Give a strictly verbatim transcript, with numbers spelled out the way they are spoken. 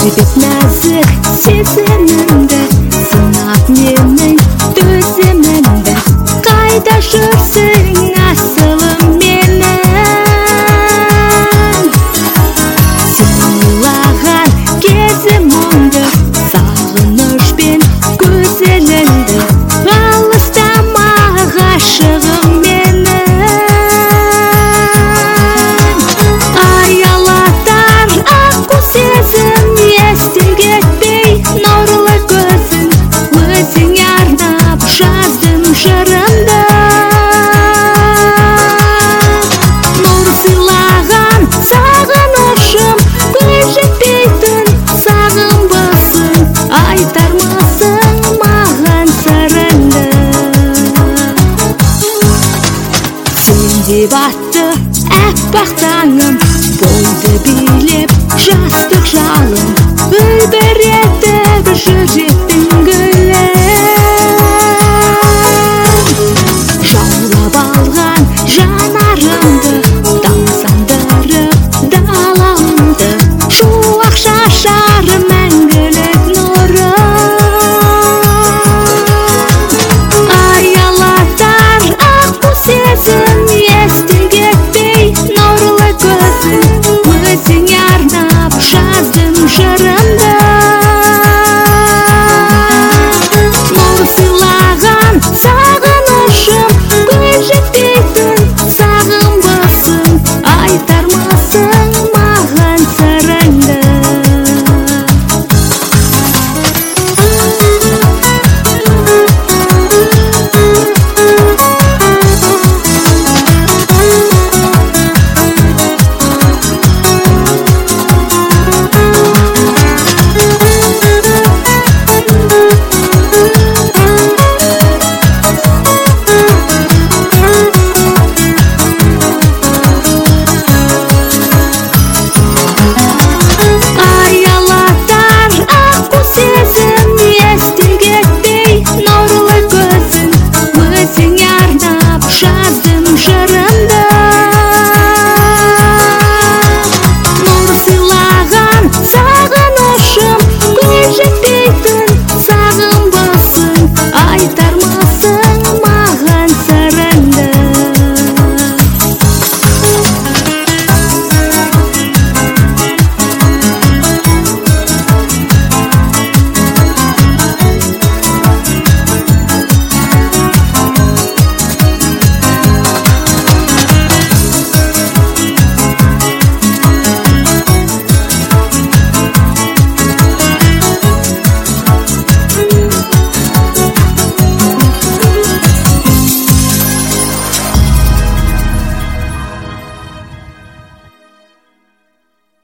тербеп нәзік сезімімді, сынап менің төзімімді. Қайда жүрсің асылым менің? Сыйлаған кезім мұңды, сағынышпен көзіліңді. Алыстама ғашығым менің. Аялатар аққу сезім, естен кетпей нұрлы көзің. Өзіңе арнап жаздым жырымды. Нұр сыйлаған сағынышым, көз жетпейтін сағынбысың. Айтармысың маған сырыңды? Сен деп атты әппақ таңым, болды билеп жастық жалын. Үлбіретіп жүректің